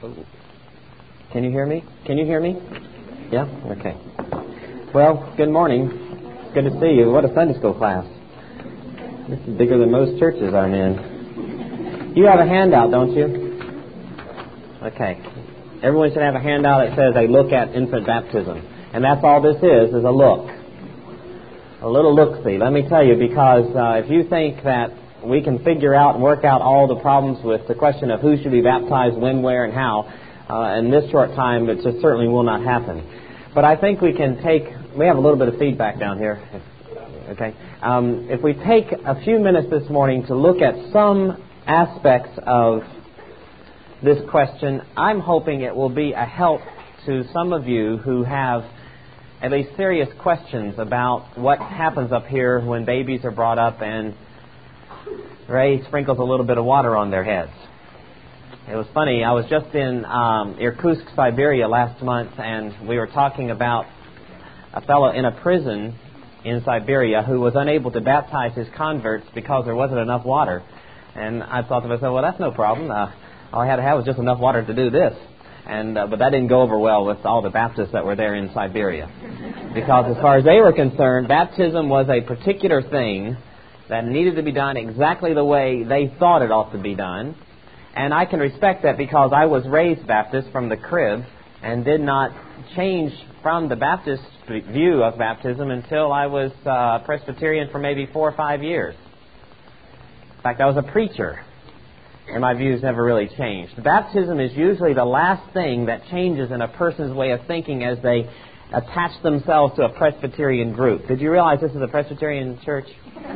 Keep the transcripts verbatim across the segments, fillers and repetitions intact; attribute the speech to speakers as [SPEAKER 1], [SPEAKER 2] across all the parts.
[SPEAKER 1] Can you hear me? Can you hear me? Yeah? Okay. Well, good morning. Good to see you. What a Sunday school class. This is bigger than most churches I'm in. You have a handout, don't you? Okay. Everyone should have a handout that says a look at infant baptism. And that's all this is, is a look. A little look-see. Let me tell you, because uh, if you think that we can figure out and work out all the problems with the question of who should be baptized, when, where, and how, uh, in this short time, it just certainly will not happen. But I think we can take, we have a little bit of feedback down here. Okay. Um, if we take a few minutes this morning to look at some aspects of this question, I'm hoping it will be a help to some of you who have at least serious questions about what happens up here when babies are brought up and Ray sprinkles a little bit of water on their heads. It was funny, I was just in um, Irkutsk, Siberia last month, and we were talking about a fellow in a prison in Siberia who was unable to baptize his converts because there wasn't enough water. And I thought to myself, well, that's no problem. Uh, all I had to have was just enough water to do this. And uh, but that didn't go over well with all the Baptists that were there in Siberia. Because as far as they were concerned, baptism was a particular thing that needed to be done exactly the way they thought it ought to be done. And I can respect that because I was raised Baptist from the crib and did not change from the Baptist view of baptism until I was uh, Presbyterian for maybe four or five years. In fact, I was a preacher, and my views never really changed. Baptism is usually the last thing that changes in a person's way of thinking as they attach themselves to a Presbyterian group. Did you realize this is a Presbyterian church?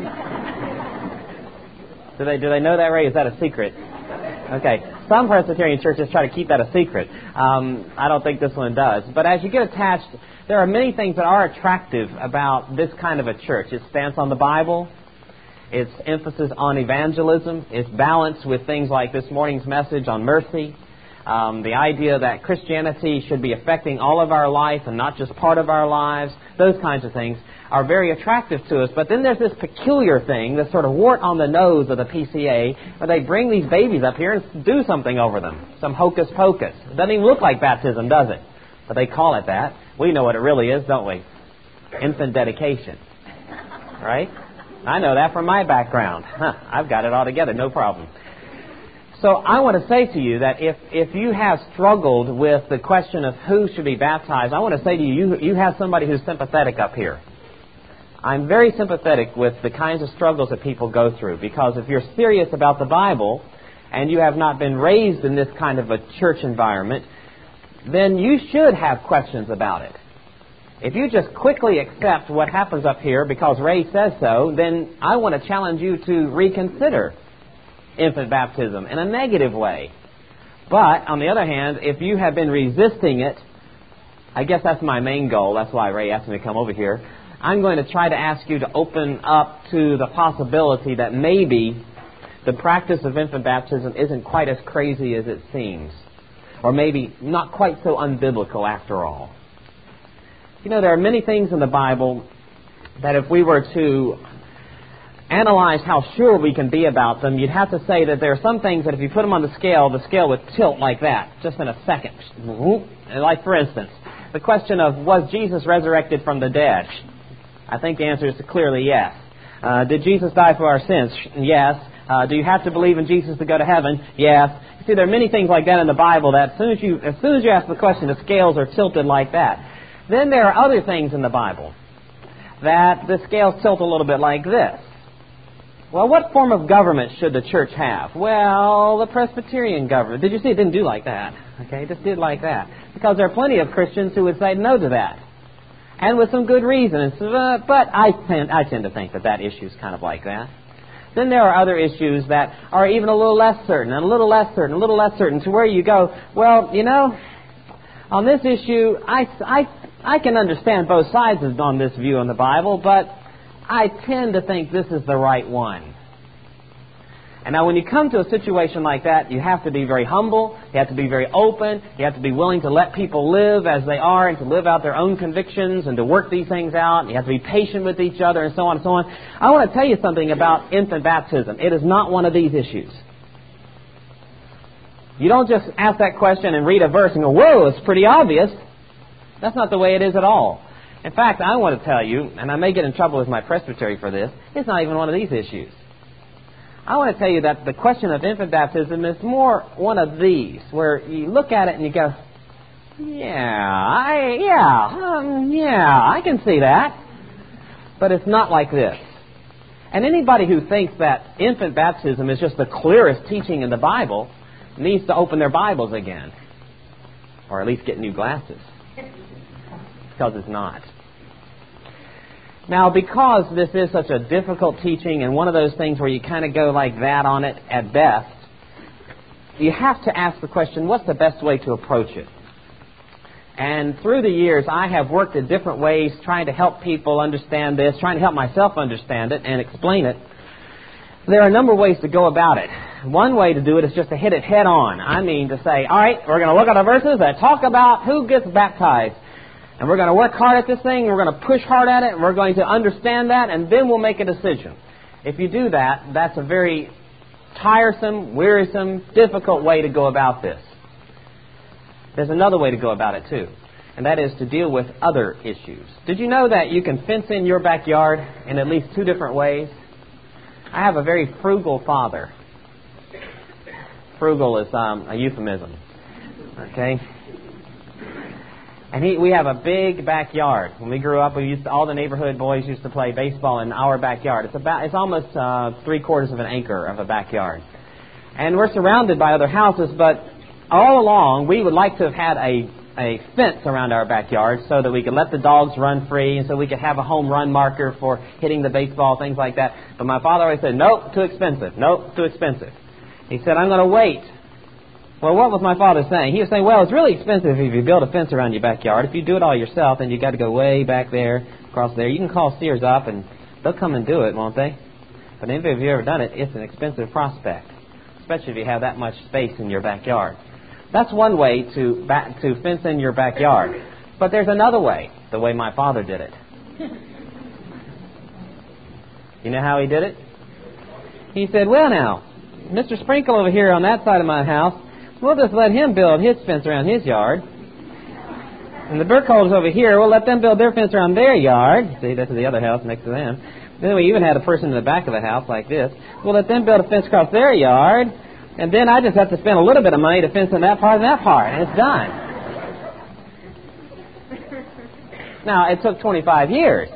[SPEAKER 1] do they do they know that, Ray? Is that a secret? Okay. Some Presbyterian churches try to keep that a secret. Um, I don't think this one does. But as you get attached, there are many things that are attractive about this kind of a church. Its stance on the Bible, its emphasis on evangelism, its balance with things like this morning's message on mercy, um, the idea that Christianity should be affecting all of our life and not just part of our lives, those kinds of things are very attractive to us. But then there's this peculiar thing, this sort of wart on the nose of the P C A, where they bring these babies up here and do something over them, some hocus pocus. It doesn't even look like baptism, does it? But they call it that. We know what it really is, don't we? Infant dedication. Right? I know that from my background. Huh, I've got it all together, no problem. So I want to say to you that if, if you have struggled with the question of who should be baptized, I want to say to you, you, you have somebody who's sympathetic up here. I'm very sympathetic with the kinds of struggles that people go through, because if you're serious about the Bible and you have not been raised in this kind of a church environment, then you should have questions about it. If you just quickly accept what happens up here because Ray says so, then I want to challenge you to reconsider infant baptism in a negative way. But, on the other hand, if you have been resisting it, I guess that's my main goal. That's why Ray asked me to come over here. I'm going to try to ask you to open up to the possibility that maybe the practice of infant baptism isn't quite as crazy as it seems. Or maybe not quite so unbiblical after all. You know, there are many things in the Bible that if we were to analyze how sure we can be about them, you'd have to say that there are some things that if you put them on the scale, the scale would tilt like that, just in a second. Like, for instance, the question of, was Jesus resurrected from the dead? I think the answer is clearly yes. Uh, did Jesus die for our sins? Yes. Uh, do you have to believe in Jesus to go to heaven? Yes. You see, there are many things like that in the Bible that as soon as you, as soon as you ask the question, the scales are tilted like that. Then there are other things in the Bible that the scales tilt a little bit like this. Well, what form of government should the church have? Well, the Presbyterian government. Did you see it didn't do like that? Okay, it just did like that. Because there are plenty of Christians who would say no to that. And with some good reason. And so, uh, but I tend, I tend to think that that issue is kind of like that. Then there are other issues that are even a little less certain, and a little less certain, a little less certain, to where you go, well, you know, on this issue, I, I, I can understand both sides on this view in the Bible, but I tend to think this is the right one. And now when you come to a situation like that, you have to be very humble, you have to be very open, you have to be willing to let people live as they are and to live out their own convictions and to work these things out. And you have to be patient with each other and so on and so on. I want to tell you something about infant baptism. It is not one of these issues. You don't just ask that question and read a verse and go, whoa, it's pretty obvious. That's not the way it is at all. In fact, I want to tell you, and I may get in trouble with my presbytery for this, it's not even one of these issues. I want to tell you that the question of infant baptism is more one of these, where you look at it and you go, yeah, I, yeah, um, yeah, I can see that. But it's not like this. And anybody who thinks that infant baptism is just the clearest teaching in the Bible needs to open their Bibles again. Or at least get new glasses. Because it's not. Now, because this is such a difficult teaching and one of those things where you kind of go like that on it at best, you have to ask the question, what's the best way to approach it? And through the years, I have worked in different ways trying to help people understand this, trying to help myself understand it and explain it. There are a number of ways to go about it. One way to do it is just to hit it head on. I mean to say, all right, we're going to look at the verses that talk about who gets baptized. And we're going to work hard at this thing, and we're going to push hard at it, and we're going to understand that, and then we'll make a decision. If you do that, that's a very tiresome, wearisome, difficult way to go about this. There's another way to go about it, too, and that is to deal with other issues. Did you know that you can fence in your backyard in at least two different ways? I have a very frugal father. Frugal is um, a euphemism, okay? And he, we have a big backyard. When we grew up, we used to, all the neighborhood boys used to play baseball in our backyard. It's about, it's almost uh, three quarters of an acre of a backyard. And we're surrounded by other houses, but all along, we would like to have had a, a fence around our backyard so that we could let the dogs run free and so we could have a home run marker for hitting the baseball, things like that. But my father always said, nope, too expensive. Nope, too expensive. He said, I'm going to wait. Well, what was my father saying? He was saying, well, it's really expensive if you build a fence around your backyard. If you do it all yourself, then you've got to go way back there, across there. You can call Sears up, and they'll come and do it, won't they? But if you've ever done it, it's an expensive prospect, especially if you have that much space in your backyard. That's one way to back, to fence in your backyard. But there's another way, the way my father did it. You know how he did it? He said, well, now, Mister Sprinkle over here on that side of my house, we'll just let him build his fence around his yard. And the Burkholds over here, we'll let them build their fence around their yard. See, this is the other house next to them. Then we even had a person in the back of the house like this. We'll let them build a fence across their yard. And then I just have to spend a little bit of money to fence in that part and that part. And it's done. Now, it took twenty-five years.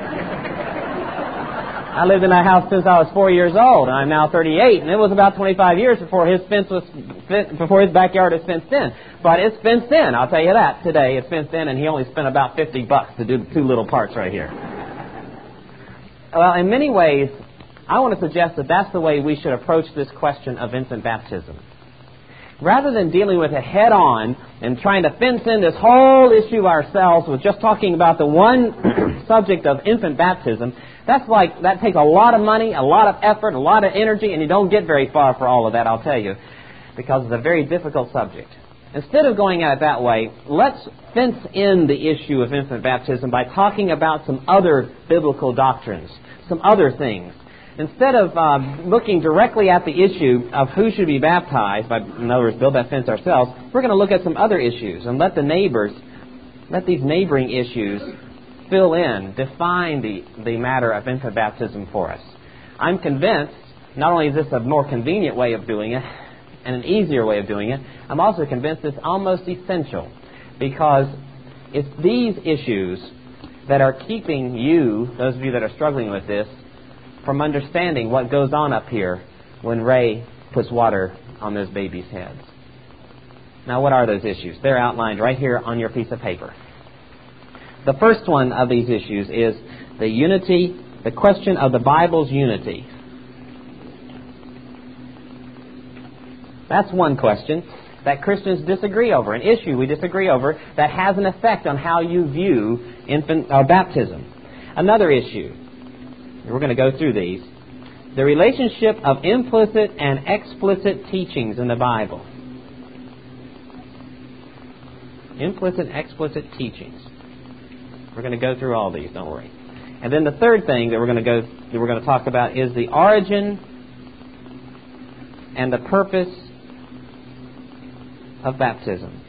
[SPEAKER 1] I lived in that house since I was four years old, and I'm now thirty-eight, and it was about twenty-five years before his fence was before his backyard was fenced in. But it's fenced in, I'll tell you that. Today it's fenced in, and he only spent about fifty bucks to do the two little parts right here. Well, in many ways, I want to suggest that that's the way we should approach this question of infant baptism. Rather than dealing with it head-on and trying to fence in this whole issue ourselves with just talking about the one subject of infant baptism, that's like, that takes a lot of money, a lot of effort, a lot of energy, and you don't get very far for all of that, I'll tell you, because it's a very difficult subject. Instead of going at it that way, let's fence in the issue of infant baptism by talking about some other biblical doctrines, some other things. Instead of uh, looking directly at the issue of who should be baptized, by, in other words, build that fence ourselves, we're going to look at some other issues and let the neighbors, let these neighboring issues fill in, define the, the matter of infant baptism for us. I'm convinced, not only is this a more convenient way of doing it and an easier way of doing it, I'm also convinced it's almost essential, because it's these issues that are keeping you, those of you that are struggling with this, from understanding what goes on up here when Ray puts water on those babies' heads. Now, what are those issues? They're outlined right here on your piece of paper. The first one of these issues is the unity, the question of the Bible's unity. That's one question that Christians disagree over, an issue we disagree over that has an effect on how you view infant uh, baptism. Another issue, we're going to go through these, the relationship of implicit and explicit teachings in the Bible. Implicit and explicit teachings. We're going to go through all these, don't worry. And then the third thing that we're going to go that we're going to talk about is the origin and the purpose of baptism.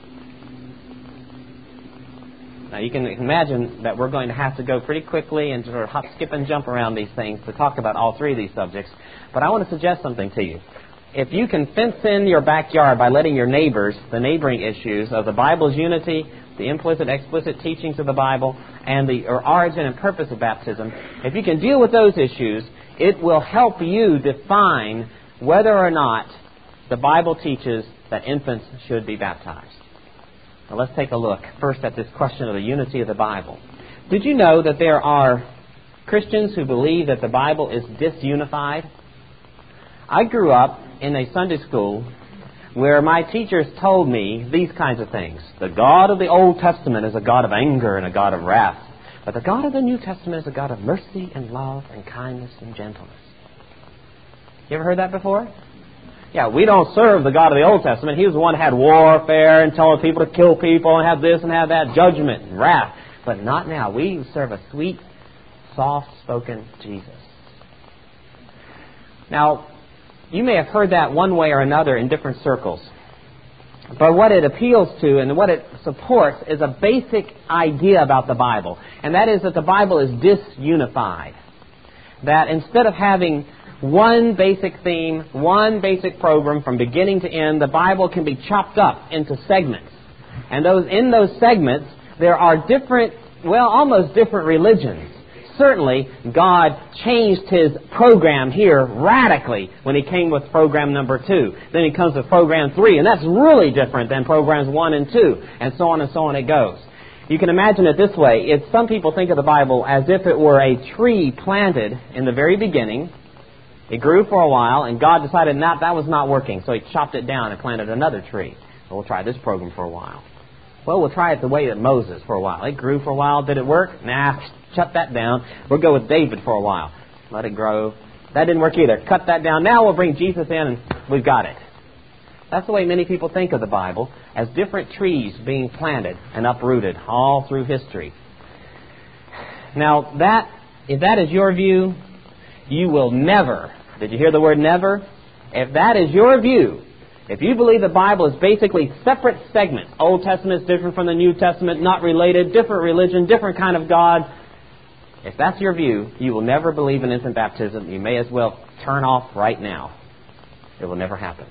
[SPEAKER 1] Now, you can imagine that we're going to have to go pretty quickly and sort of hop, skip, and jump around these things to talk about all three of these subjects. But I want to suggest something to you. If you can fence in your backyard by letting your neighbors, the neighboring issues of the Bible's unity, the implicit, explicit teachings of the Bible, and the or origin and purpose of baptism, if you can deal with those issues, it will help you define whether or not the Bible teaches that infants should be baptized. Now let's take a look first at this question of the unity of the Bible. Did you know that there are Christians who believe that the Bible is disunified? I grew up in a Sunday school where my teachers told me these kinds of things. The God of the Old Testament is a God of anger and a God of wrath, but the God of the New Testament is a God of mercy and love and kindness and gentleness. You ever heard that before? Yeah, we don't serve the God of the Old Testament. He was the one who had warfare and telling people to kill people and have this and have that, judgment and wrath. But not now. We serve a sweet, soft-spoken Jesus. Now, you may have heard that one way or another in different circles. But what it appeals to and what it supports is a basic idea about the Bible. And that is that the Bible is disunified. That instead of having one basic theme, one basic program from beginning to end, the Bible can be chopped up into segments. And those in those segments, there are different, well, almost different religions. Certainly, God changed His program here radically when He came with program number two. Then He comes with program three, and that's really different than programs one and two, and so on and so on it goes. You can imagine it this way. It's, some people think of the Bible as if it were a tree planted in the very beginning. It grew for a while, and God decided not, that was not working, so He chopped it down and planted another tree. Well, we'll try this program for a while. Well, we'll try it the way that Moses for a while. It grew for a while. Did it work? Nah, shut that down. We'll go with David for a while. Let it grow. That didn't work either. Cut that down. Now we'll bring Jesus in, and we've got it. That's the way many people think of the Bible, as different trees being planted and uprooted all through history. Now, that if that is your view, you will never, did you hear the word never? If that is your view, if you believe the Bible is basically separate segments, Old Testament is different from the New Testament, not related, different religion, different kind of God, if that's your view, you will never believe in infant baptism. You may as well turn off right now. It will never happen.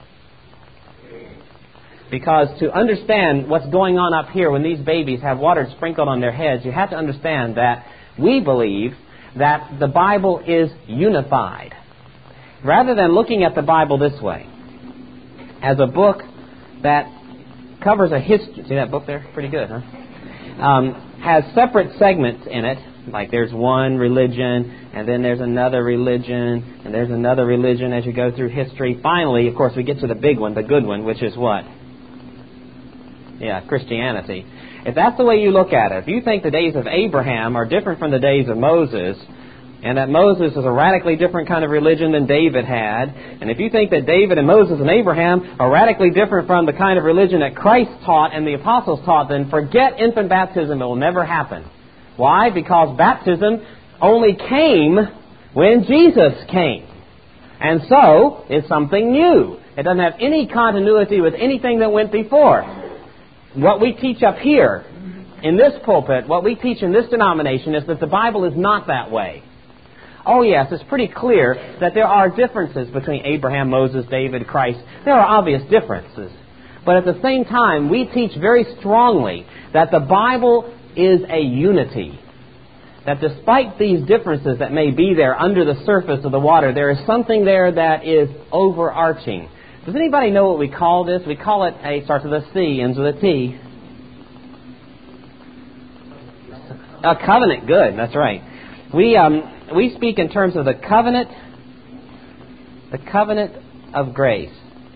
[SPEAKER 1] Because to understand what's going on up here when these babies have water sprinkled on their heads, you have to understand that we believe that the Bible is unified. Rather than looking at the Bible this way, as a book that covers a history, see that book there? Pretty good, huh? Um, has separate segments in it, like there's one religion, and then there's another religion, and there's another religion as you go through history. Finally, of course, we get to the big one, the good one, which is what? Yeah, Christianity. If that's the way you look at it, if you think the days of Abraham are different from the days of Moses, and that Moses is a radically different kind of religion than David had, and if you think that David and Moses and Abraham are radically different from the kind of religion that Christ taught and the apostles taught, then forget infant baptism. It will never happen. Why? Because baptism only came when Jesus came. And so, it's something new. It doesn't have any continuity with anything that went before. What we teach up here, in this pulpit, what we teach in this denomination is that the Bible is not that way. Oh yes, it's pretty clear that there are differences between Abraham, Moses, David, Christ. There are obvious differences. But at the same time, we teach very strongly that the Bible is a unity. That despite these differences that may be there under the surface of the water, there is something there that is overarching. Does anybody know what we call this? We call it, a starts with a C, ends with a T. A covenant. Good, that's right. We um we speak in terms of the covenant, the covenant of grace.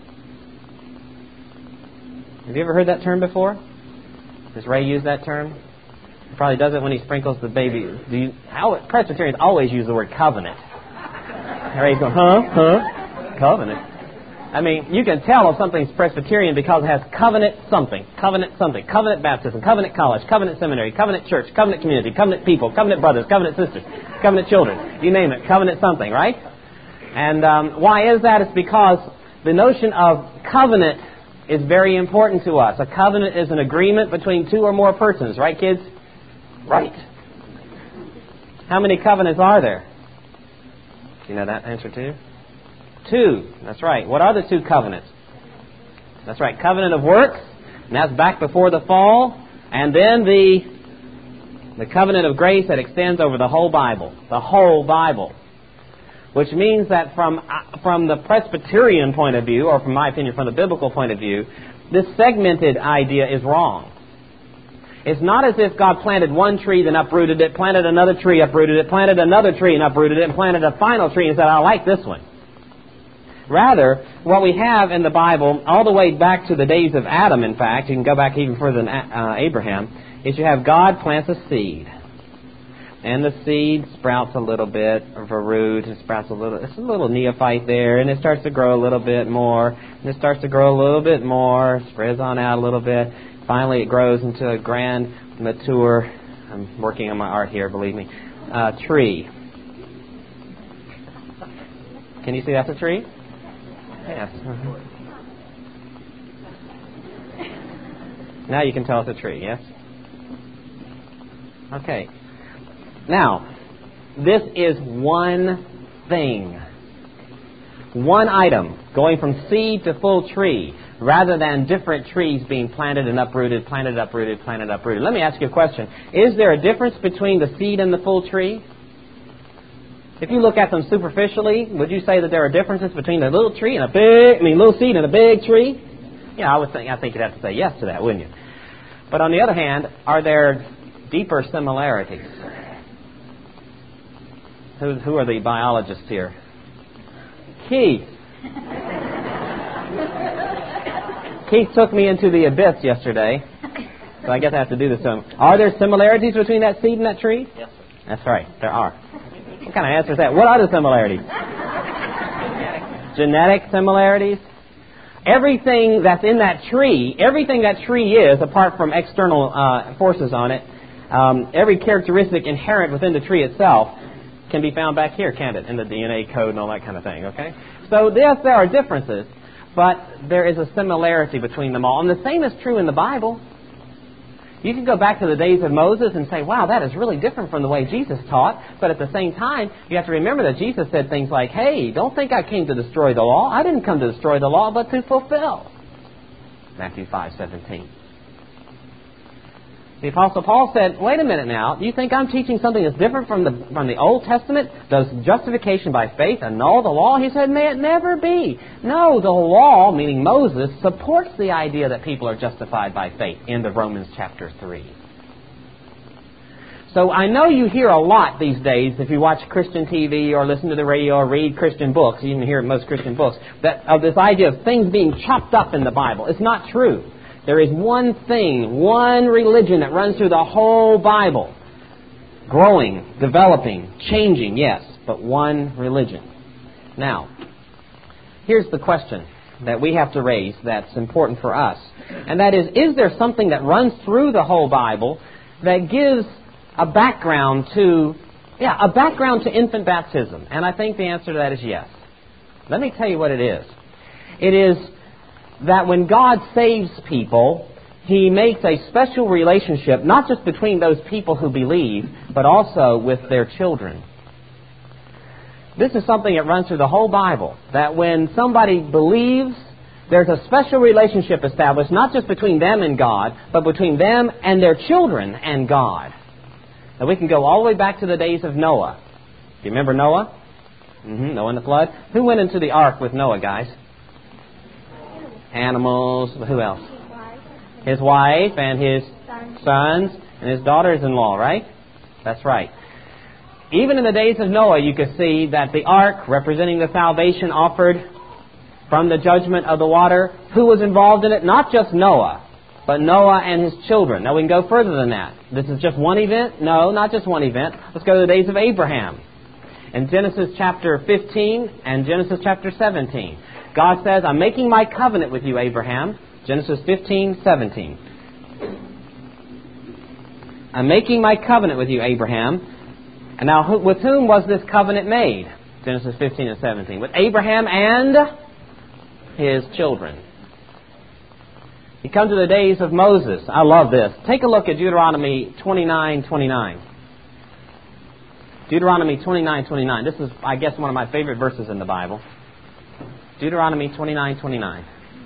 [SPEAKER 1] Have you ever heard that term before? Does Ray use that term? He probably does it when he sprinkles the baby. Do you, how, Presbyterians always use the word covenant. Ray's going, huh, huh, covenant. I mean, you can tell if something's Presbyterian because it has covenant something, covenant something, covenant baptism, covenant college, covenant seminary, covenant church, covenant community, covenant people, covenant brothers, covenant sisters, covenant children, you name it, covenant something, right? And um, why is that? It's because the notion of covenant is very important to us. A covenant is an agreement between two or more persons. Right, kids? Right. How many covenants are there? Do you know that answer too? Two. That's right. What are the two covenants? That's right. Covenant of works, and that's back before the fall. And then the, the covenant of grace that extends over the whole Bible. The whole Bible. Which means that from, from the Presbyterian point of view, or from my opinion, from the biblical point of view, this segmented idea is wrong. It's not as if God planted one tree, then uprooted it, planted another tree, uprooted it, planted another tree and uprooted it, and planted a final tree and said, I like this one. Rather, what we have in the Bible, all the way back to the days of Adam, in fact, you can go back even further than uh, Abraham, is you have God plants a seed. And the seed sprouts a little bit of a root, it sprouts a little, it's a little neophyte there, and it starts to grow a little bit more, and it starts to grow a little bit more, spreads on out a little bit. Finally, it grows into a grand, mature, I'm working on my art here, believe me, uh, tree. Can you see that's a tree? Yes. Uh-huh. Now you can tell it's a tree, yes? Okay. Now, this is one thing. One item going from seed to full tree, rather than different trees being planted and uprooted, planted, uprooted, planted, uprooted. Let me ask you a question. Is there a difference between the seed and the full tree? If you look at them superficially, would you say that there are differences between a little tree and a big, I mean, little seed and a big tree? Yeah, I would think, I think you'd have to say yes to that, wouldn't you? But on the other hand, are there deeper similarities? Who, who are the biologists here? Keith. Keith took me into the abyss yesterday, so I guess I have to do this to him. Are there similarities between that seed and that tree?
[SPEAKER 2] Yes, sir.
[SPEAKER 1] That's right, there are. What kind of answer is that? What are the similarities? Genetic similarities. Everything that's in that tree, everything that tree is, apart from external uh, forces on it, um, every characteristic inherent within the tree itself can be found back here, can't it? In the D N A code and all that kind of thing, okay? So, yes, there are differences, but there is a similarity between them all. And the same is true in the Bible. You can go back to the days of Moses and say, wow, that is really different from the way Jesus taught. But at the same time, you have to remember that Jesus said things like, hey, don't think I came to destroy the law. I didn't come to destroy the law, but to fulfill. Matthew five seventeen. The Apostle Paul said, wait a minute now, you think I'm teaching something that's different from the from the Old Testament? Does justification by faith annul the law? He said, may it never be. No, the law, meaning Moses, supports the idea that people are justified by faith. End of Romans chapter three. So I know you hear a lot these days, if you watch Christian T V or listen to the radio or read Christian books, you even hear most Christian books, that of this idea of things being chopped up in the Bible. It's not true. There is one thing, one religion that runs through the whole Bible. Growing, developing, changing, yes, but one religion. Now, here's the question that we have to raise that's important for us. And that is, is there something that runs through the whole Bible that gives a background to, yeah, a background to infant baptism? And I think the answer to that is yes. Let me tell you what it is. It is that when God saves people, He makes a special relationship, not just between those people who believe, but also with their children. This is something that runs through the whole Bible, that when somebody believes, there's a special relationship established, not just between them and God, but between them and their children and God. Now we can go all the way back to the days of Noah. Do you remember Noah? Mm-hmm, Noah and the flood. Who went into the ark with Noah, guys? Animals. Who else? His wife and his sons and his daughters-in-law, right? That's right. Even in the days of Noah, you could see that the ark, representing the salvation offered from the judgment of the water, who was involved in it? Not just Noah, but Noah and his children. Now we can go further than that. This is just one event? No, not just one event. Let's go to the days of Abraham. In Genesis chapter fifteen and Genesis chapter seventeen. God says, I'm making my covenant with you, Abraham. Genesis fifteen seventeen. I'm making my covenant with you, Abraham. And now, who, with whom was this covenant made? Genesis fifteen and seventeen. With Abraham and his children. You come to the days of Moses. I love this. Take a look at Deuteronomy twenty-nine twenty-nine. Deuteronomy twenty-nine twenty-nine. This is, I guess, one of my favorite verses in the Bible. Deuteronomy twenty-nine twenty-nine.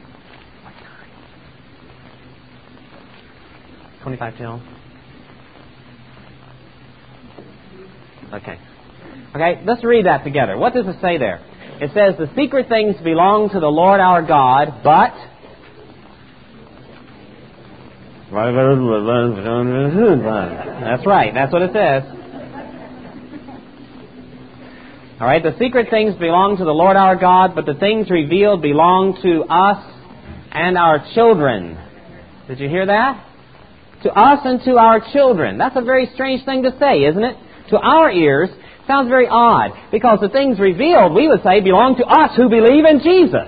[SPEAKER 1] twenty-five till. Okay. Okay, let's read that together. What does it say there? It says, the secret things belong to the Lord our God, but... That's right, that's what it says. All right, the secret things belong to the Lord our God, but the things revealed belong to us and our children. Did you hear that? To us and to our children. That's a very strange thing to say, isn't it? To our ears, sounds very odd, because the things revealed, we would say, belong to us who believe in Jesus.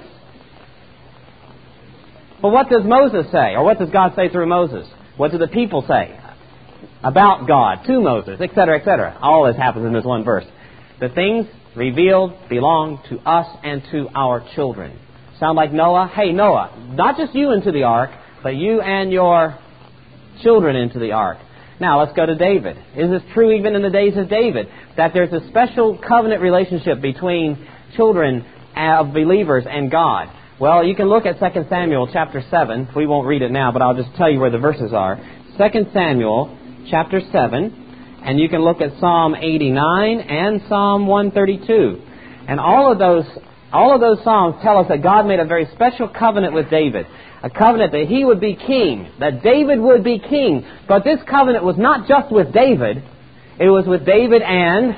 [SPEAKER 1] But what does Moses say? Or what does God say through Moses? What do the people say about God to Moses, et cetera, et cetera? All this happens in this one verse. The things revealed belong to us and to our children. Sound like Noah? Hey, Noah, not just you into the ark, but you and your children into the ark. Now, let's go to David. Is this true even in the days of David, that there's a special covenant relationship between children of believers and God? Well, you can look at Second Samuel chapter seven. We won't read it now, but I'll just tell you where the verses are. Second Samuel chapter seven, and you can look at Psalm eighty-nine and Psalm one thirty-two. And all of those all of those Psalms tell us that God made a very special covenant with David. A covenant that he would be king, that David would be king. But this covenant was not just with David. It was with David and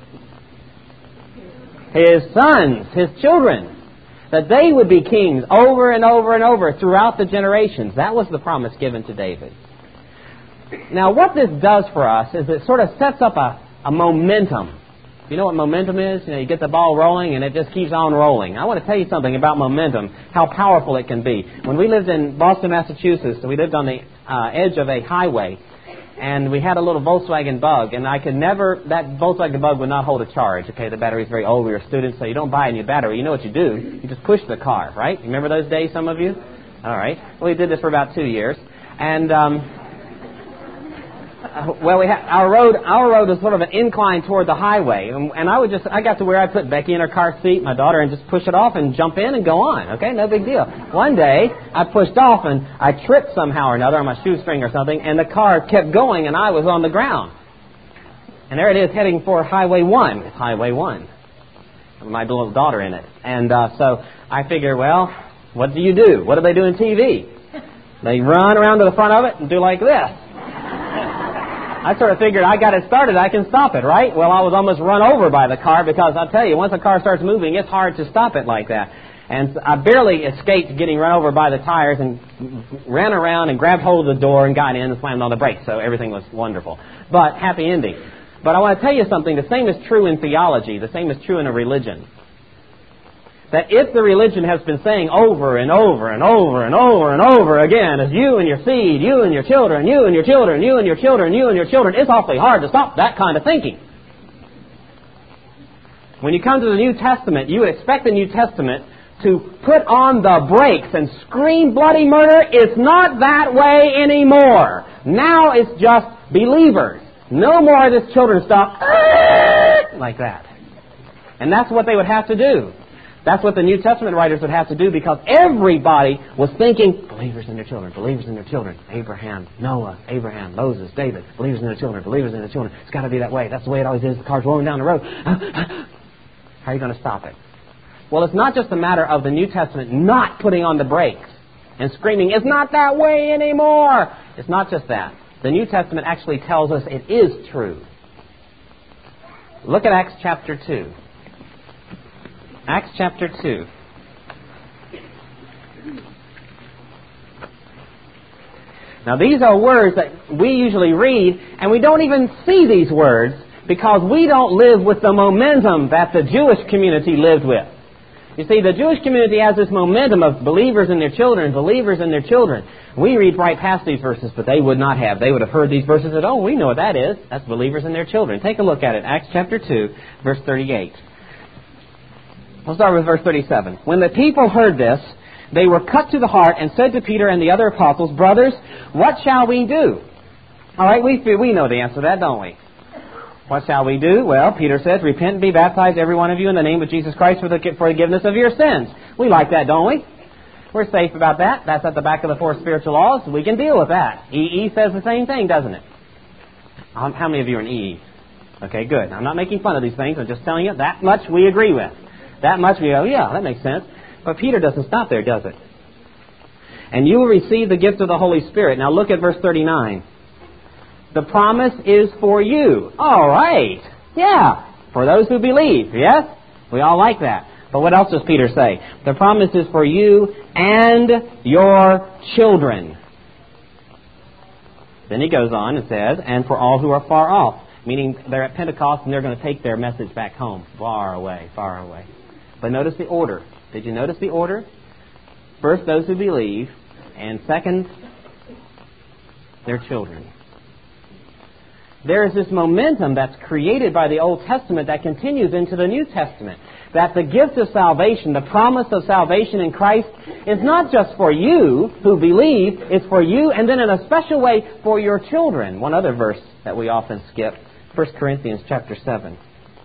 [SPEAKER 1] his sons, his children. That they would be kings over and over and over throughout the generations. That was the promise given to David. Now, what this does for us is it sort of sets up a, a momentum. You know what momentum is? You know, you get the ball rolling and it just keeps on rolling. I want to tell you something about momentum, how powerful it can be. When we lived in Boston, Massachusetts, we lived on the uh, edge of a highway, and we had a little Volkswagen Bug, and I could never, that Volkswagen Bug would not hold a charge. Okay, the battery's very old. We were students, so you don't buy a new battery. You know what you do? You just push the car, right? You remember those days, some of you? All right. Well, we did this for about two years. And, um... Uh, well, we ha- our road, our road was sort of an incline toward the highway, and, and I would just, I got to where I put Becky in her car seat, my daughter, and just push it off and jump in and go on. Okay, no big deal. One day, I pushed off and I tripped somehow or another on my shoestring or something, and the car kept going, and I was on the ground. And there it is, heading for Highway One. It's Highway One. With my little daughter in it, and uh, so I figure, well, what do you do? What do they do in T V? They run around to the front of it and do like this. I sort of figured I got it started, I can stop it, right? Well, I was almost run over by the car because I'll tell you, once a car starts moving, it's hard to stop it like that. And I barely escaped getting run over by the tires and ran around and grabbed hold of the door and got in and slammed on the brakes. So everything was wonderful. But happy ending. But I want to tell you something. The same is true in theology. The same is true in a religion. That if the religion has been saying over and over and over and over and over again, as you and your seed, you and your children, you and your children, you and your children, you and your children, it's awfully hard to stop that kind of thinking. When you come to the New Testament, you would expect the New Testament to put on the brakes and scream bloody murder. It's not that way anymore. Now it's just believers. No more of this children stuff like that. And that's what they would have to do. That's what the New Testament writers would have to do, because everybody was thinking, believers in their children, believers in their children. Abraham, Noah, Abraham, Moses, David, believers in their children, believers in their children. It's got to be that way. That's the way it always is. The car's rolling down the road. How are you going to stop it? Well, it's not just a matter of the New Testament not putting on the brakes and screaming, it's not that way anymore. It's not just that. The New Testament actually tells us it is true. Look at Acts chapter two. Acts chapter two. Now, these are words that we usually read, and we don't even see these words because we don't live with the momentum that the Jewish community lived with. You see, the Jewish community has this momentum of believers and their children, believers and their children. We read right past these verses, but they would not have. They would have heard these verses and said, oh, we know what that is. That's believers and their children. Take a look at it. Acts chapter two, verse thirty-eight. We'll start with verse thirty-seven. When the people heard this, they were cut to the heart and said to Peter and the other apostles, "Brothers, what shall we do?" All right, we we know the answer to that, don't we? What shall we do? Well, Peter says, "Repent and be baptized, every one of you, in the name of Jesus Christ for the for forgiveness of your sins." We like that, don't we? We're safe about that. That's at the back of the four spiritual laws. We can deal with that. E E says the same thing, doesn't it? Um, how many of you are in E E? Okay, good. I'm not making fun of these things. I'm just telling you that much we agree with. That much we go, yeah, that makes sense. But Peter doesn't stop there, does it? "And you will receive the gift of the Holy Spirit." Now look at verse thirty-nine. "The promise is for you." All right. Yeah. For those who believe. Yes? We all like that. But what else does Peter say? "The promise is for you and your children." Then he goes on and says, "And for all who are far off." Meaning they're at Pentecost and they're going to take their message back home. Far away, far away. But notice the order. Did you notice the order? First, those who believe. And second, their children. There is this momentum that's created by the Old Testament that continues into the New Testament. That the gift of salvation, the promise of salvation in Christ, is not just for you who believe, it's for you and then in a special way for your children. One other verse that we often skip, First Corinthians chapter seven.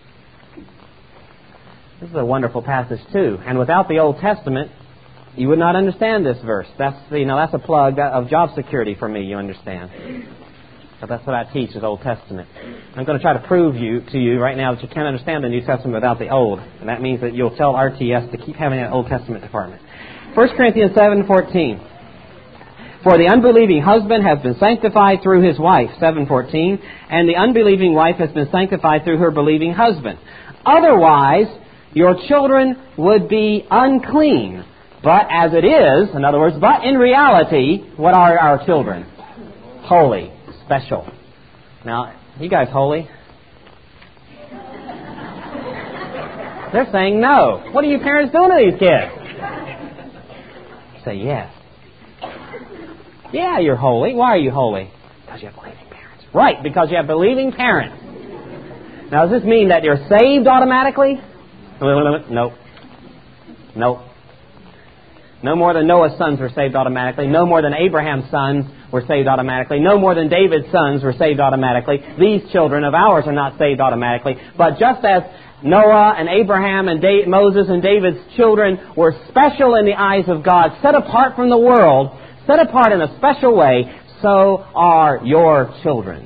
[SPEAKER 1] This is a wonderful passage too. And without the Old Testament, you would not understand this verse. That's, you know, that's a plug of job security for me, you understand. But that's what I teach, is Old Testament. I'm going to try to prove you to you right now that you can't understand the New Testament without the Old. And that means that you'll tell R T S to keep having an Old Testament department. First Corinthians seven fourteen. "For the unbelieving husband has been sanctified through his wife," seven fourteen, "and the unbelieving wife has been sanctified through her believing husband. Otherwise, your children would be unclean. But as it is," in other words, but in reality, what are our children? Holy, special. Now, you guys holy? They're saying no. What are you parents doing to these kids? Say yes. Yeah, you're holy. Why are you holy? Because you have believing parents. Right, because you have believing parents. Now, does this mean that you're saved automatically? Nope. Nope. No more than Noah's sons were saved automatically. No more than Abraham's sons were saved automatically. No more than David's sons were saved automatically. These children of ours are not saved automatically. But just as Noah and Abraham and Da- Moses and David's children were special in the eyes of God, set apart from the world, set apart in a special way, so are your children.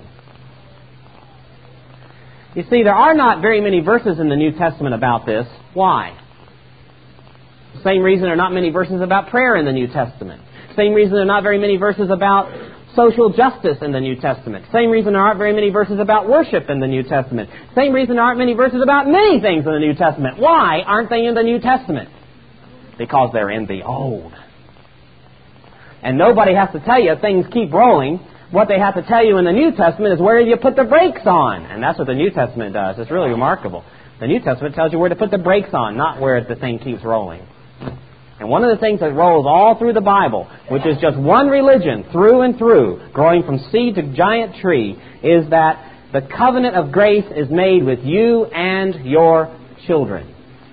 [SPEAKER 1] You see, there are not very many verses in the New Testament about this. Why? Same reason there are not many verses about prayer in the New Testament. Same reason there are not very many verses about social justice in the New Testament. Same reason there aren't very many verses about worship in the New Testament. Same reason there aren't many verses about many things in the New Testament. Why aren't they in the New Testament? Because they're in the Old. And nobody has to tell you things keep rolling. What they have to tell you in the New Testament is where you put the brakes on. And that's what the New Testament does. It's really remarkable. The New Testament tells you where to put the brakes on, not where the thing keeps rolling. And one of the things that rolls all through the Bible, which is just one religion through and through, growing from seed to giant tree, is that the covenant of grace is made with you and your children.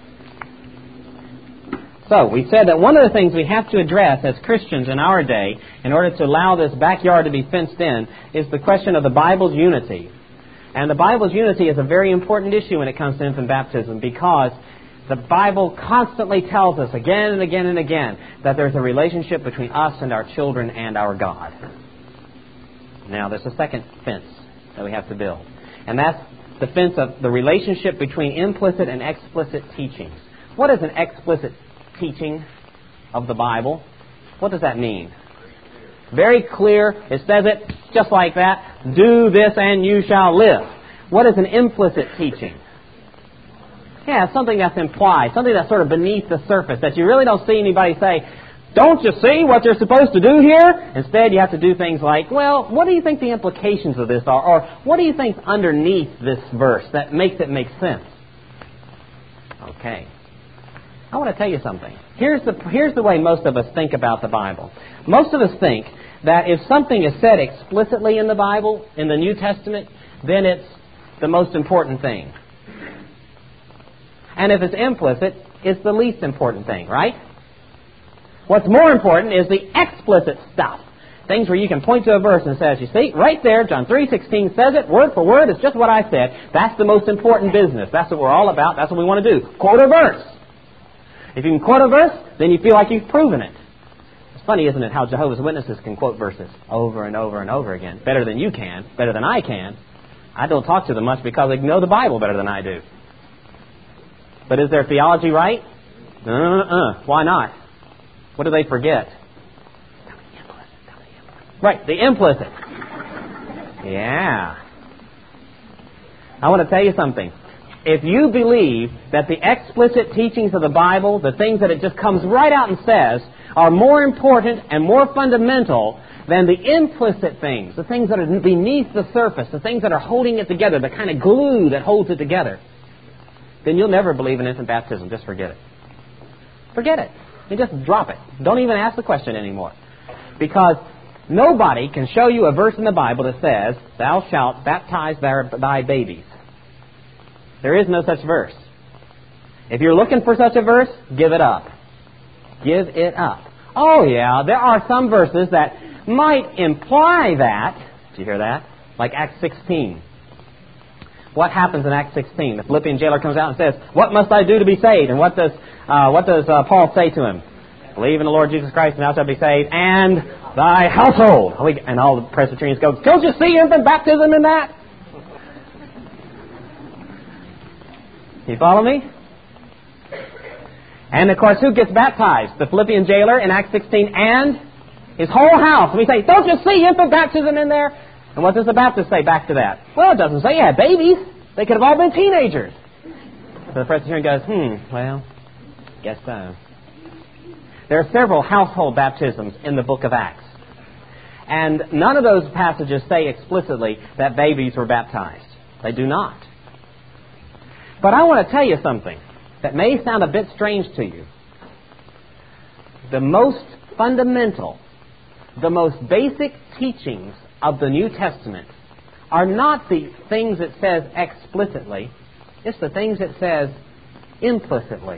[SPEAKER 1] So, we said that one of the things we have to address as Christians in our day, in order to allow this backyard to be fenced in, is the question of the Bible's unity. And the Bible's unity is a very important issue when it comes to infant baptism, because the Bible constantly tells us again and again and again that there's a relationship between us and our children and our God. Now, there's a second fence that we have to build. And that's the fence of the relationship between implicit and explicit teachings. What is an explicit teaching of the Bible? What does that mean? Very clear. It says it just like that. Do this and you shall live. What is an implicit teaching? Yeah, something that's implied, something that's sort of beneath the surface, that you really don't see anybody say, don't you see what you're supposed to do here? Instead, you have to do things like, well, what do you think the implications of this are? Or what do you think's underneath this verse that makes it make sense? Okay. I want to tell you something. Here's the, here's the way most of us think about the Bible. Most of us think that if something is said explicitly in the Bible, in the New Testament, then it's the most important thing. And if it's implicit, it's the least important thing, right? What's more important is the explicit stuff. Things where you can point to a verse and says, you see, right there, John three sixteen says it, word for word, it's just what I said. That's the most important business. That's what we're all about. That's what we want to do. Quote a verse. If you can quote a verse, then you feel like you've proven it. It's funny, isn't it, how Jehovah's Witnesses can quote verses over and over and over again. Better than you can, better than I can. I don't talk to them much because they know the Bible better than I do. But is their theology right? Uh-uh. Why not? What do they forget? Right, the implicit. Yeah. I want to tell you something. If you believe that the explicit teachings of the Bible, the things that it just comes right out and says, are more important and more fundamental than the implicit things, the things that are beneath the surface, the things that are holding it together, the kind of glue that holds it together, then you'll never believe in infant baptism. Just forget it. Forget it. You just drop it. Don't even ask the question anymore. Because nobody can show you a verse in the Bible that says, thou shalt baptize thy, thy babies. There is no such verse. If you're looking for such a verse, give it up. Give it up. Oh yeah, there are some verses that might imply that. Did you hear that? Like Acts sixteen. What happens in Acts sixteen? The Philippian jailer comes out and says, what must I do to be saved? And what does uh, what does uh, Paul say to him? Believe in the Lord Jesus Christ and thou shalt be saved, and thy household. And all the Presbyterians go, don't you see infant baptism in that? You follow me? And of course, who gets baptized? The Philippian jailer in Acts sixteen and his whole house. And we say, don't you see infant baptism in there? And what does the Baptist say back to that? Well, it doesn't say you had babies. They could have all been teenagers. So the Presbyterian goes, hmm, well, guess so. There are several household baptisms in the book of Acts. And none of those passages say explicitly that babies were baptized. They do not. But I want to tell you something that may sound a bit strange to you. The most fundamental, the most basic teachings of the New Testament are not the things it says explicitly. It's the things it says implicitly.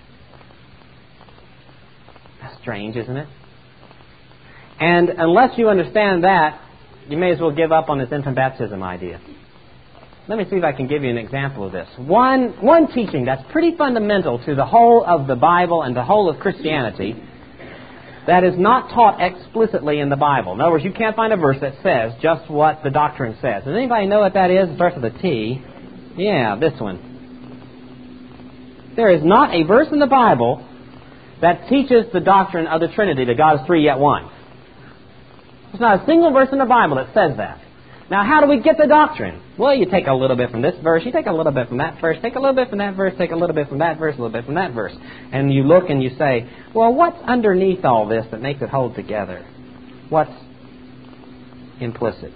[SPEAKER 1] That's strange, isn't it? And unless you understand that, you may as well give up on this infant baptism idea. Let me see if I can give you an example of this. One, one teaching that's pretty fundamental to the whole of the Bible and the whole of Christianity that is not taught explicitly in the Bible. In other words, you can't find a verse that says just what the doctrine says. Does anybody know what that is? It starts with a T. Yeah, this one. There is not a verse in the Bible that teaches the doctrine of the Trinity, that God is three yet one. There's not a single verse in the Bible that says that. Now, how do we get the doctrine? Well, you take a little bit from this verse, you take a little bit from that verse, take a little bit from that verse, take a little bit from that verse, a little bit from that verse. And you look and you say, well, what's underneath all this that makes it hold together? What's implicit?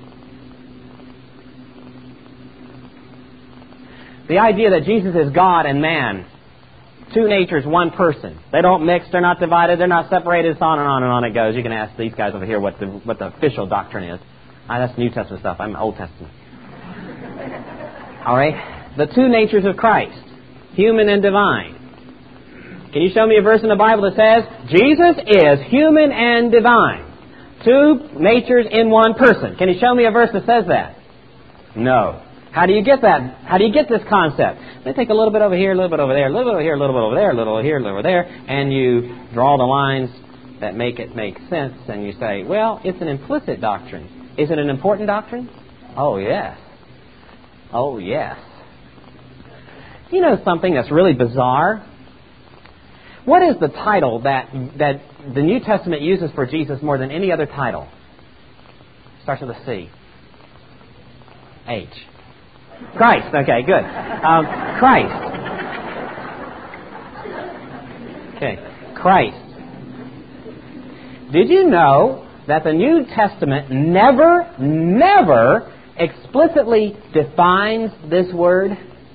[SPEAKER 1] The idea that Jesus is God and man, two natures, one person. They don't mix, they're not divided, they're not separated, so on and on and on it goes. You can ask these guys over here what the, what the official doctrine is. Ah, that's New Testament stuff. I'm Old Testament. All right? The two natures of Christ, human and divine. Can you show me a verse in the Bible that says, Jesus is human and divine? Two natures in one person. Can you show me a verse that says that? No. How do you get that? How do you get this concept? They take a little bit over here, a little bit over there, a little bit over here, a little bit over there, a little over here, a little over there, and you draw the lines that make it make sense, and you say, well, it's an implicit doctrine. Is it an important doctrine? Oh, yes. Oh, yes. You know something that's really bizarre? What is the title that that the New Testament uses for Jesus more than any other title? Starts with a C. H. Christ. Okay, good. Um, Christ. Okay, Christ. Did you know that the New Testament never, never explicitly defines this word?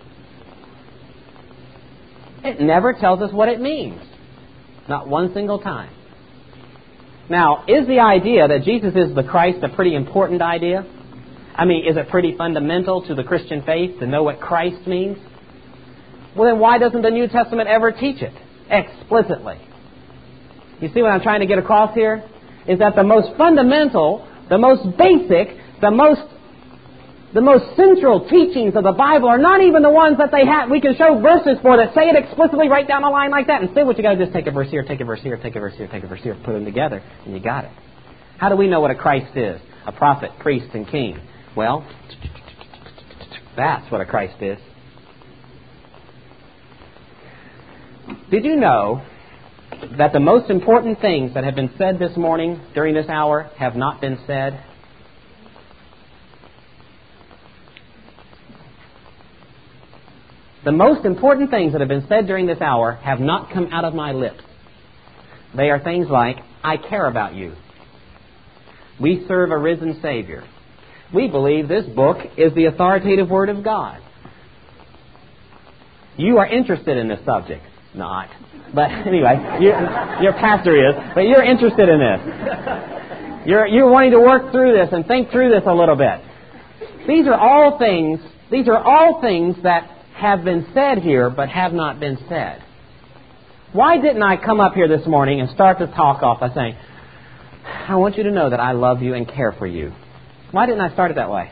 [SPEAKER 1] It never tells us what it means. Not one single time. Now, is the idea that Jesus is the Christ a pretty important idea? I mean, is it pretty fundamental to the Christian faith to know what Christ means? Well, then why doesn't the New Testament ever teach it explicitly? You see what I'm trying to get across here? Is that the most fundamental, the most basic, the most the most central teachings of the Bible are not even the ones that they have. We can show verses for that say it explicitly right down the line like that. Instead, what you got to do is take a verse here, take a verse here, take a verse here, take a verse here, put them together, and you got it. How do we know what a Christ is? A prophet, priest, and king. Well, that's what a Christ is. Did you know that the most important things that have been said this morning during this hour have not been said? The most important things that have been said during this hour have not come out of my lips. They are things like, I care about you. We serve a risen Savior. We believe this book is the authoritative Word of God. You are interested in this subject. Not. But anyway, your pastor is, but you're interested in this. You're, you're wanting to work through this and think through this a little bit. These are all things, these are all things that have been said here but have not been said. Why didn't I come up here this morning and start to talk off by saying, I want you to know that I love you and care for you? Why didn't I start it that way?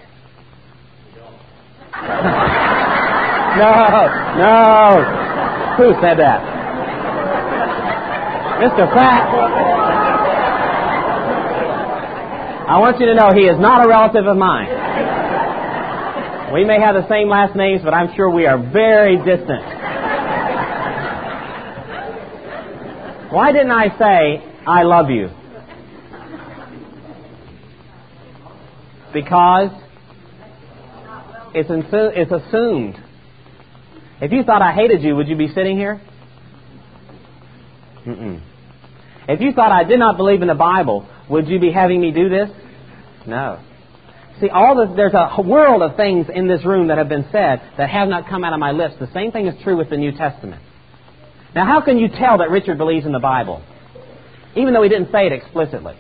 [SPEAKER 1] no, no. Who said that? Mister Pratt. I want you to know he is not a relative of mine. We may have the same last names, but I'm sure we are very distant. Why didn't I say, I love you? Because it's, insu- it's assumed. If you thought I hated you, would you be sitting here? Mm-mm. If you thought I did not believe in the Bible, would you be having me do this? No. See, all this, there's a world of things in this room that have been said that have not come out of my lips. The same thing is true with the New Testament. Now, how can you tell that Richard believes in the Bible, even though he didn't say it explicitly?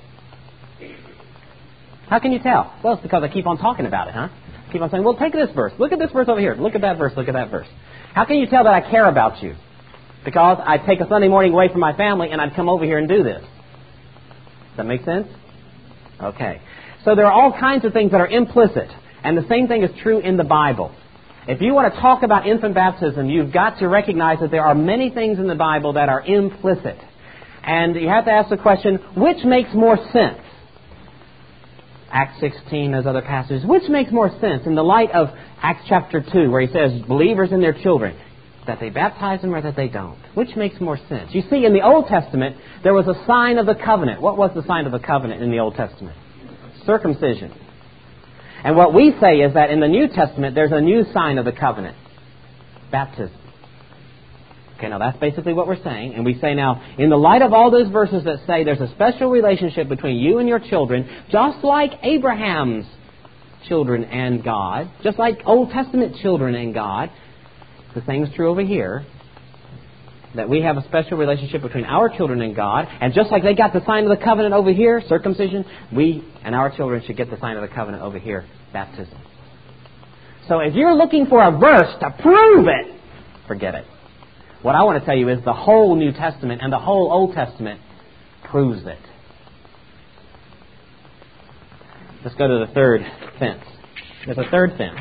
[SPEAKER 1] How can you tell? Well, it's because I keep on talking about it, huh? I keep on saying, well, take this verse. Look at this verse over here. Look at that verse. Look at that verse. How can you tell that I care about you? Because I'd take a Sunday morning away from my family and I'd come over here and do this. Does that make sense? Okay. So there are all kinds of things that are implicit. And the same thing is true in the Bible. If you want to talk about infant baptism, you've got to recognize that there are many things in the Bible that are implicit. And you have to ask the question, which makes more sense? Acts sixteen, those other passages. Which makes more sense in the light of Acts chapter two, where he says, believers and their children, that they baptize them or that they don't? Which makes more sense? You see, in the Old Testament, there was a sign of the covenant. What was the sign of the covenant in the Old Testament? Circumcision. And what we say is that in the New Testament, there's a new sign of the covenant. Baptism. Okay, now that's basically what we're saying. And we say now, in the light of all those verses that say there's a special relationship between you and your children, just like Abraham's children and God, just like Old Testament children and God, the same is true over here. That we have a special relationship between our children and God. And just like they got the sign of the covenant over here, circumcision, we and our children should get the sign of the covenant over here, baptism. So if you're looking for a verse to prove it, forget it. What I want to tell you is the whole New Testament and the whole Old Testament proves it. Let's go to the third fence. There's a third fence.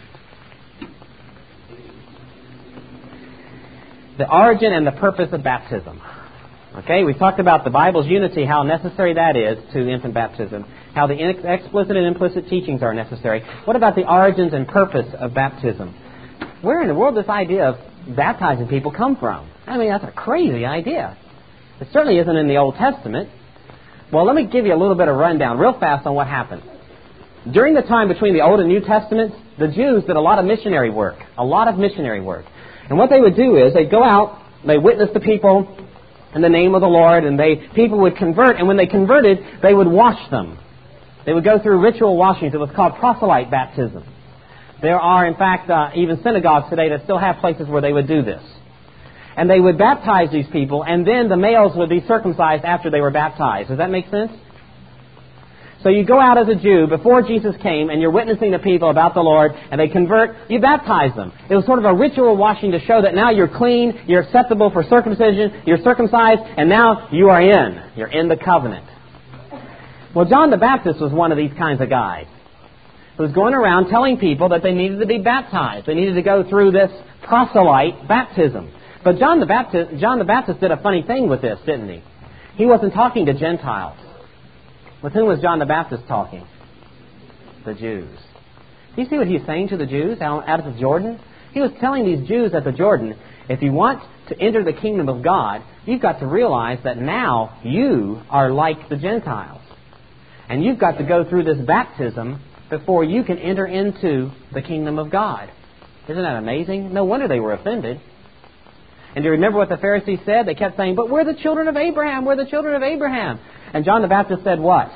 [SPEAKER 1] The origin and the purpose of baptism. Okay, we talked about the Bible's unity, how necessary that is to infant baptism, how the explicit and implicit teachings are necessary. What about the origins and purpose of baptism? Where in the world does this idea of baptizing people come from? I mean, that's a crazy idea. It certainly isn't in the Old Testament. Well, let me give you a little bit of rundown real fast on what happened. During the time between the Old and New Testaments, the Jews did a lot of missionary work, a lot of missionary work. And what they would do is they'd go out, they witness the people in the name of the Lord, and they people would convert, and when they converted, they would wash them. They would go through ritual washings. It was called proselyte baptism. There are, in fact, uh, even synagogues today that still have places where they would do this. And they would baptize these people, and then the males would be circumcised after they were baptized. Does that make sense? So you go out as a Jew before Jesus came, and you're witnessing to people about the Lord, and they convert, you baptize them. It was sort of a ritual washing to show that now you're clean, you're acceptable for circumcision, you're circumcised, and now you are in. You're in the covenant. Well, John the Baptist was one of these kinds of guys who was going around telling people that they needed to be baptized. They needed to go through this proselyte baptism. But John the Baptist, John the Baptist did a funny thing with this, didn't he? He wasn't talking to Gentiles. With whom was John the Baptist talking? The Jews. Do you see what he's saying to the Jews out out of the Jordan? He was telling these Jews at the Jordan, if you want to enter the kingdom of God, you've got to realize that now you are like the Gentiles. And you've got to go through this baptism before you can enter into the kingdom of God. Isn't that amazing? No wonder they were offended. And do you remember what the Pharisees said? They kept saying, but we're the children of Abraham, we're the children of Abraham. And John the Baptist said what?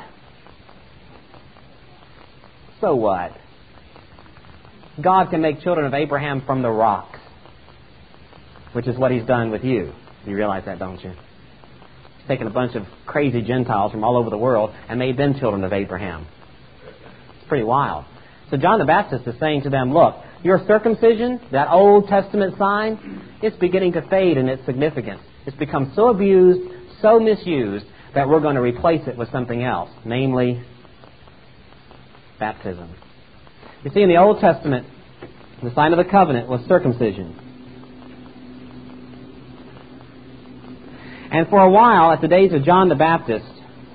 [SPEAKER 1] So what? God can make children of Abraham from the rocks, which is what He's done with you. You realize that, don't you? He's taken a bunch of crazy Gentiles from all over the world and made them children of Abraham. It's pretty wild. So John the Baptist is saying to them, look, your circumcision, that Old Testament sign, it's beginning to fade in its significance. It's become so abused, so misused, that we're going to replace it with something else, namely baptism. You see, in the Old Testament, the sign of the covenant was circumcision. And for a while, at the days of John the Baptist,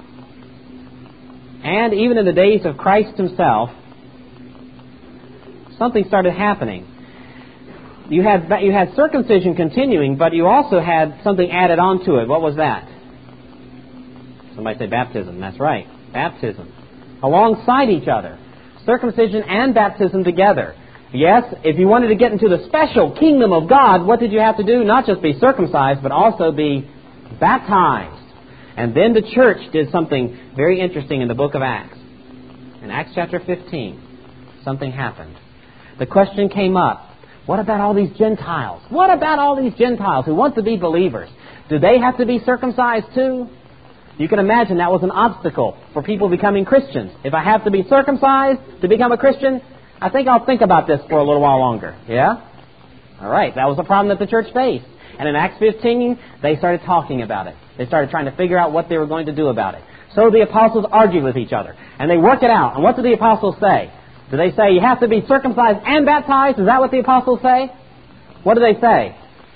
[SPEAKER 1] and even in the days of Christ Himself, something started happening. You had you had circumcision continuing, but you also had something added onto it. What was that? Somebody say baptism. That's right. Baptism. Alongside each other. Circumcision and baptism together. Yes, if you wanted to get into the special kingdom of God, what did you have to do? Not just be circumcised, but also be baptized. And then the church did something very interesting in the book of Acts. In Acts chapter fifteen, something happened. The question came up, what about all these Gentiles? What about all these Gentiles who want to be believers? Do they have to be circumcised too? You can imagine that was an obstacle for people becoming Christians. If I have to be circumcised to become a Christian, I think I'll think about this for a little while longer. Yeah? All right, that was a problem that the church faced. And in Acts fifteen, they started talking about it. They started trying to figure out what they were going to do about it. So the apostles argued with each other, and they worked it out. And what do the apostles say? Do they say you have to be circumcised and baptized? Is that what the apostles say? What do they say?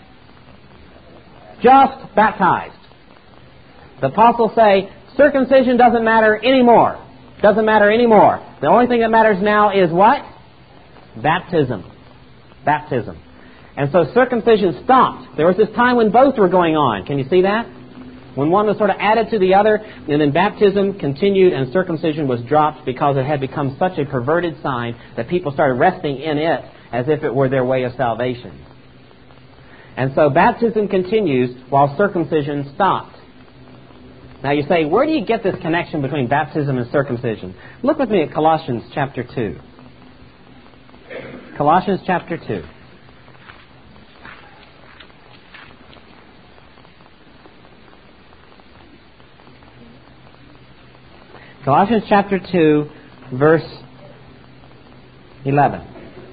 [SPEAKER 1] Just baptized. The apostles say circumcision doesn't matter anymore. Doesn't matter anymore. The only thing that matters now is what? Baptism. Baptism. And so circumcision stopped. There was this time when both were going on. Can you see that? When one was sort of added to the other, and then baptism continued and circumcision was dropped because it had become such a perverted sign that people started resting in it as if it were their way of salvation. And so baptism continues while circumcision stopped. Now you say, where do you get this connection between baptism and circumcision? Look with me at Colossians chapter two. Colossians chapter two. Colossians chapter two, verse eleven.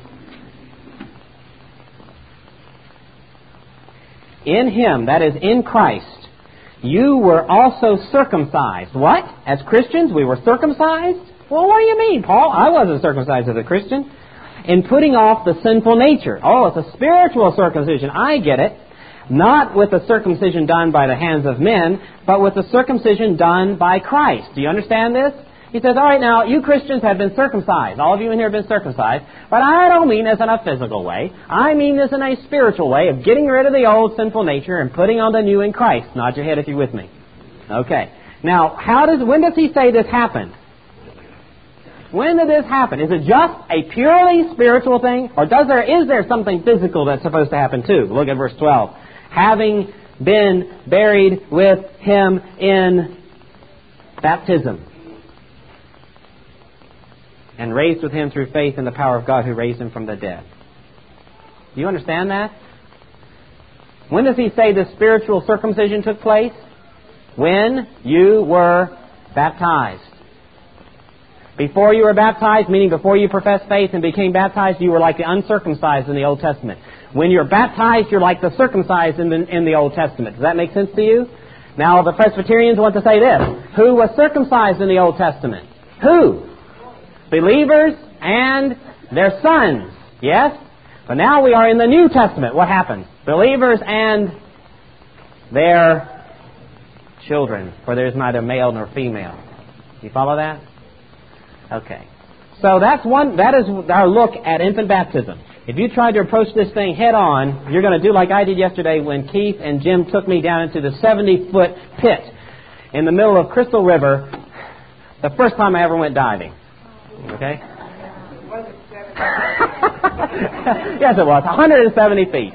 [SPEAKER 1] In Him, that is, in Christ, you were also circumcised. What? As Christians, we were circumcised? Well, what do you mean, Paul? I wasn't circumcised as a Christian. In putting off the sinful nature. Oh, it's a spiritual circumcision. I get it. Not with the circumcision done by the hands of men, but with the circumcision done by Christ. Do you understand this? He says, all right, now, you Christians have been circumcised. All of you in here have been circumcised. But I don't mean this in a physical way. I mean this in a spiritual way of getting rid of the old sinful nature and putting on the new in Christ. Nod your head if you're with me. Okay. Now, how does, when does he say this happened? When did this happen? Is it just a purely spiritual thing? Or does there, is there something physical that's supposed to happen too? Look at verse twelve. Having been buried with Him in baptism, and raised with Him through faith in the power of God who raised Him from the dead. Do you understand that? When does he say the spiritual circumcision took place? When you were baptized. Before you were baptized, meaning before you professed faith and became baptized, you were like the uncircumcised in the Old Testament. When you're baptized, you're like the circumcised in the, in the Old Testament. Does that make sense to you? Now, the Presbyterians want to say this. Who was circumcised in the Old Testament? Who? Believers and their sons. Yes? But now we are in the New Testament. What happens? Believers and their children. For there is neither male nor female. You follow that? Okay. So that's one. That is our look at infant baptism. If you tried to approach this thing head on, you're going to do like I did yesterday when Keith and Jim took me down into the seventy-foot pit in the middle of Crystal River, the first time I ever went diving. Okay? Yes, it was. one hundred seventy feet.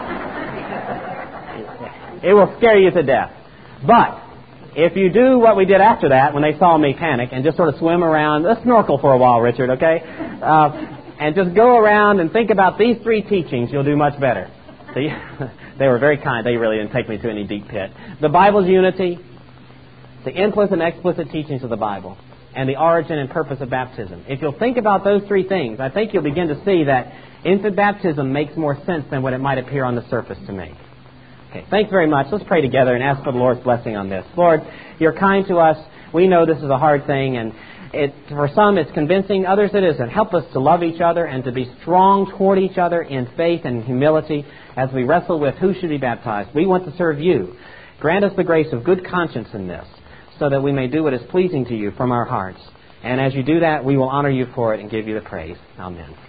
[SPEAKER 1] It will scare you to death. But if you do what we did after that, when they saw me panic, and just sort of swim around, let's snorkel for a while, Richard, okay? Uh, and just go around and think about these three teachings, you'll do much better. See? They were very kind. They really didn't take me to any deep pit. The Bible's unity, the implicit and explicit teachings of the Bible, and the origin and purpose of baptism. If you'll think about those three things, I think you'll begin to see that infant baptism makes more sense than what it might appear on the surface to me. Okay, thanks very much. Let's pray together and ask for the Lord's blessing on this. Lord, you're kind to us. We know this is a hard thing, and it, for some it's convincing, others it isn't. Help us to love each other and to be strong toward each other in faith and humility as we wrestle with who should be baptized. We want to serve you. Grant us the grace of good conscience in this, so that we may do what is pleasing to you from our hearts. And as you do that, we will honor you for it and give you the praise. Amen.